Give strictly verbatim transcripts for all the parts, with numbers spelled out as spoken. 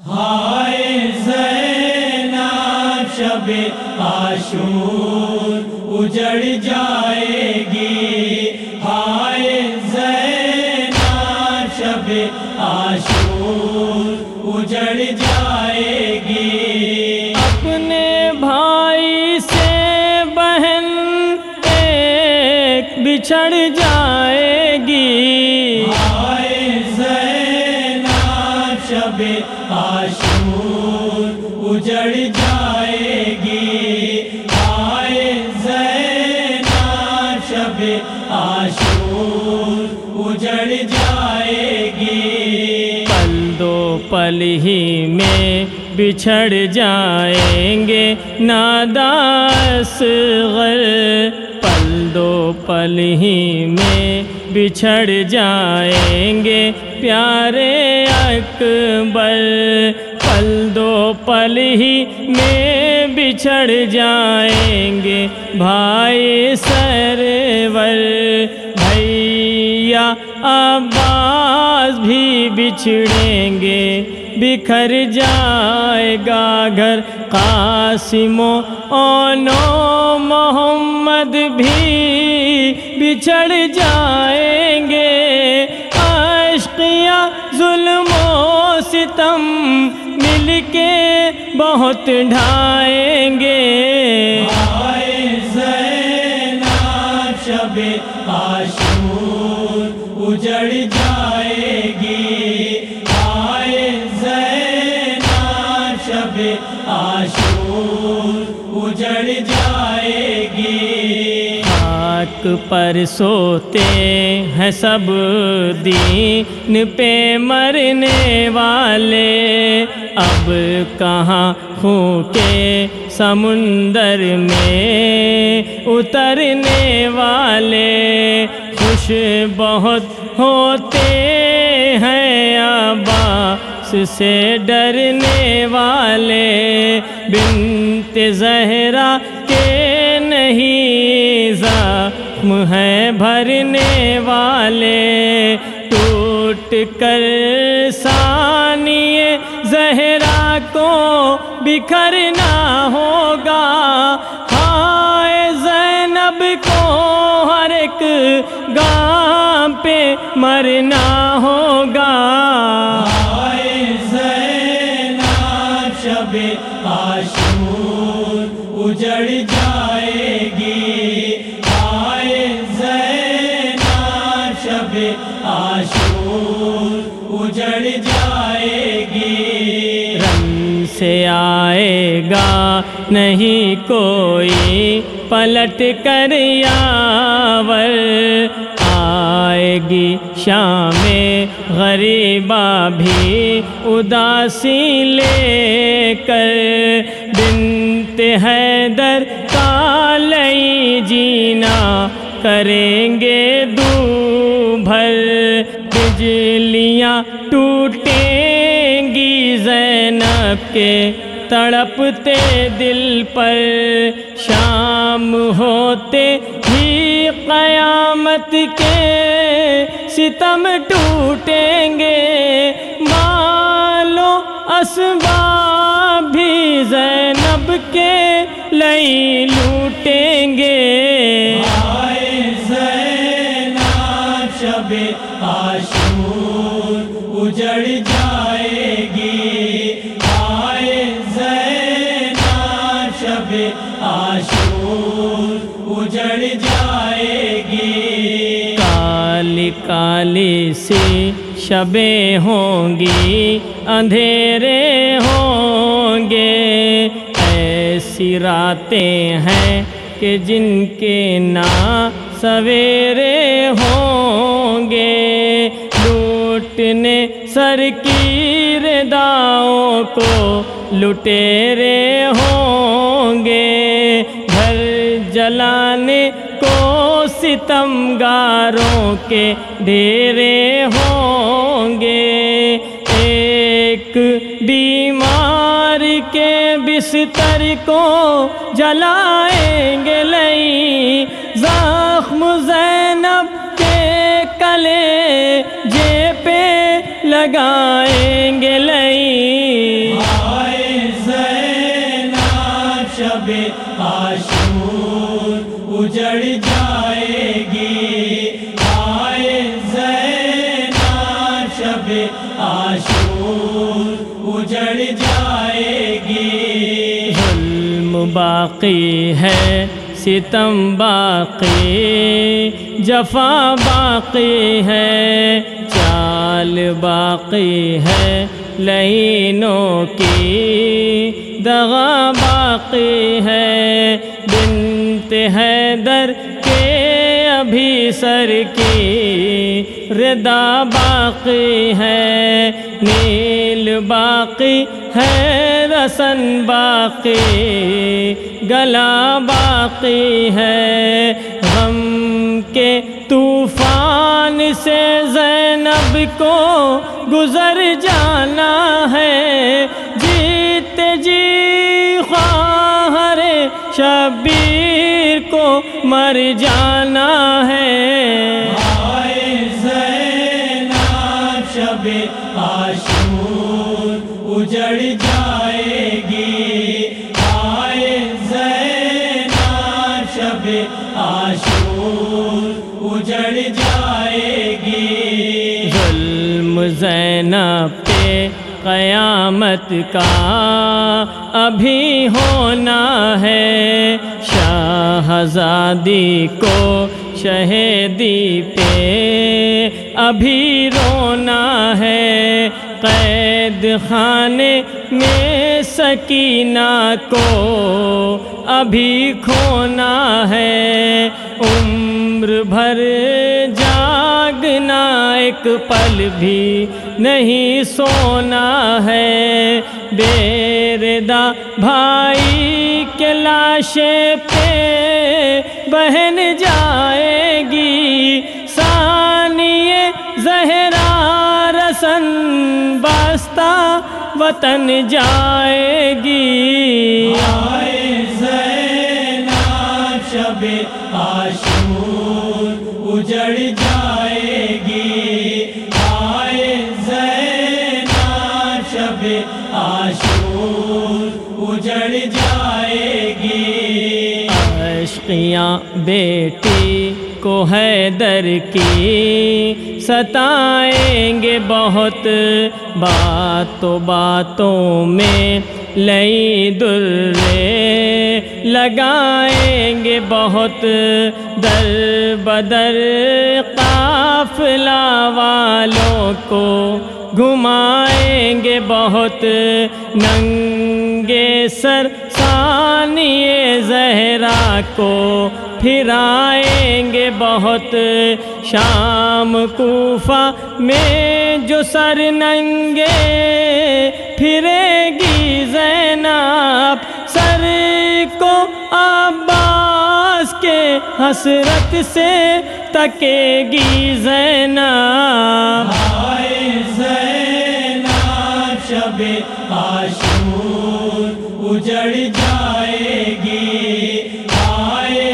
ہائے زینب شب عاشور اجڑ جائے گی، ہائے زینب شب عاشور اجڑ جائے گی۔ اپنے بھائی سے بہن ایک بچھڑ جائے گی، ہائے زینب شب عاشور اجڑ جائے گی، ہائے زینب شب عاشور اجڑ جائے گی۔ پل دو پل ہی میں بچھڑ جائیں گے نادا اصغر، پل دو پل ہی میں بچھڑ جائیں گے پیارے اکبر، پل دو پل ہی میں بچھڑ جائیں گے بھائی سرور، بھیا عباس بھی بچھڑیں گے، بکھر جائے گا گھر، قاسم و اونو محمد بھی بچھڑ جائیں گے، اشقیاء ظلم و ستم مل کے بہت ڈھائیں گے، ہائے زینب شب عاشور اجڑ جائے گی، ہائے زینب شب عاشور اجڑ جائے گی۔ خاک پر سوتے ہیں سب دین پہ مرنے والے، اب کہاں خون کے سمندر میں اترنے والے، خوش بہت ہوتے ہیں عباس سے ڈرنے والے، بنت زہرا کے نہیں زخم ہیں بھرنے والے، ٹوٹ کر ثانیہ زہرا کو بکھرنا ہوگا، ہائے زینب کو ہر ایک گام پہ مرنا ہوگا، ہائے زینب شب عاشور اجڑ جائے گی، ہائے زینب شب عاشور اجڑ جائے گی۔ رن سے آئے گا نہیں کوئی پلٹ کر یاور، آئے گی شام غریبہ بھی اداسی لے کر، بنت حیدر کا لئی جینا کریں گے دو بھر، بجلیاں ٹوٹیں گی زینب کے تڑپتے دل پر، شام ہوتے ہی قیامت کے ستم ٹوٹیں گے، مال و اسباب بھی زینب کے لئی لوٹیں گے، ہائے زینب شب عاشور اجڑ جائے گی، ہائے زینب شب عاشور اجڑ جائے گی۔ کالی کالی سی شبیں ہوں گی، اندھیرے ہوں گے، ایسی راتیں ہیں کہ جن کے نہ سویرے ہوں گے، لوٹنے سر کی رداؤں کو لٹیرے ہوں گے، گھر جلانے کو ستمگاروں کے ڈیرے ہوں گے، ایک بیمار کے بستر کو جلائیں گے لئی، زخم زینب کے کلے جے پہ لگائیں گے لئی۔ عاشور اجڑ جائے گی۔ ظلم باقی ہے، ستم باقی، جفا باقی ہے، چال باقی ہے لعینوں کی، دغا باقی ہے، بنت حیدر کے ابھی سر کی ردا باقی ہے، نیل باقی ہے، رسن باقی، گلا باقی ہے، غم کے طوفان سے زینب کو گزر جانا ہے، جیتے جی خواہر شبیر کو مر جانا ہے۔ آئے زینب شب عاشور اجڑ جائے گی، آئے زینب شب عاشور اجڑ جائے گی۔ ظلم زینب پہ قیامت کا ابھی ہونا ہے، شاہزادی کو شہیدی پہ ابھی رونا ہے، قید خانے میں سکینہ کو ابھی کھونا ہے، عمر بھر جاگنا ایک پل بھی نہیں سونا ہے، بے ردا بھائی کے لاشے پہ بہن جائے گی، ثانیہ زہرا رسن بستہ وطن جائے گی۔ آئے زینب شب عاشور اجڑ جائے گی، آئے زینب شب عاشور اجڑ جائے گی۔ عشقیاں بیٹی کو حیدر کی ستائیں گے بہت، باتوں باتوں میں لئی درے لگائیں گے بہت، در بدر قافلہ والوں کو گھمائیں گے بہت، ننگے سر ثانیہ زہرا کو پھرائیں گے بہت، شام کوفہ میں جو سر ننگے پھرے گی زینب، سر کو عباس کے حسرت سے تکے گی زینب۔ آئے زینب شب عاشور اجڑ جائے گی، آئے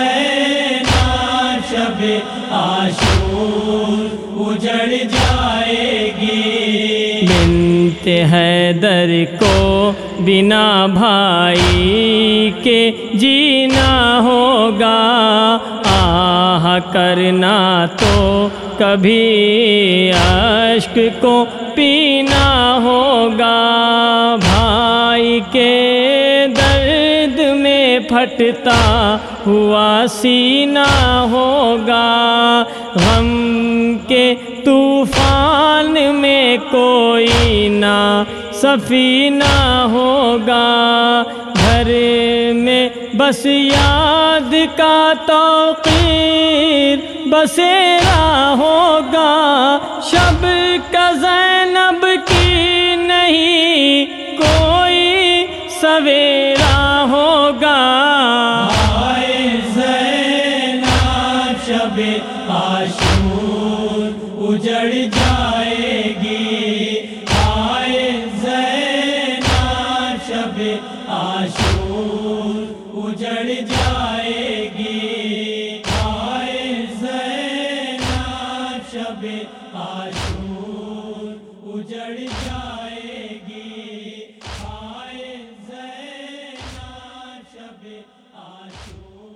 زینب شب عاشور اجڑ جائے گی۔ بنت حیدر کو بنا بھائی کے جینا ہوگا، آہ کرنا تو کبھی اشک کو پینا ہوگا، بھائی کے درد میں پھٹتا ہوا سینہ ہوگا، غم کے طوفان میں کوئی نہ سفینہ ہوگا، گھر میں بس یاد کا توقیر بسیرا ہوگا، شب کا زینب کی نہیں کوئی سویرا ہوگا۔ آئے زینب شب عاشور اجڑ جائے گی، آئے زینب شب عاشور اجڑ جائے گی، آئے زینب شب عاشور اجڑ جائے گی، آئے زینب شب عاشور